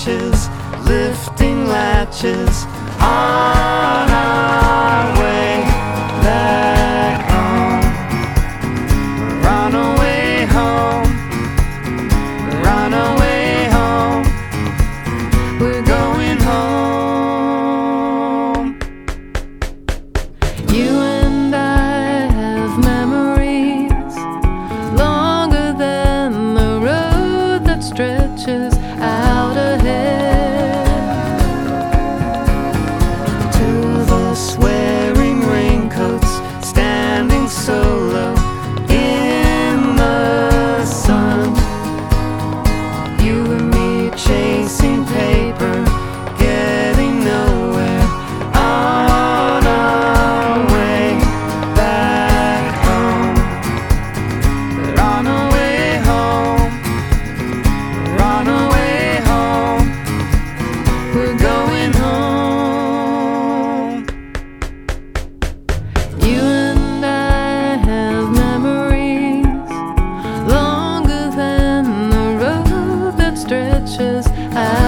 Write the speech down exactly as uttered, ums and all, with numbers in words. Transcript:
matches, lifting latches on our way back home. We're on our way home. We're on our way home. We're going home. You and I have memories longer than the road that stretches out ahead. To the swearing raincoats standing solo in the sun. You and me chasing paper, getting nowhere on our way back home. But on our way home, we're on our way home. We're going home. You and I have memories longer than the road that stretches out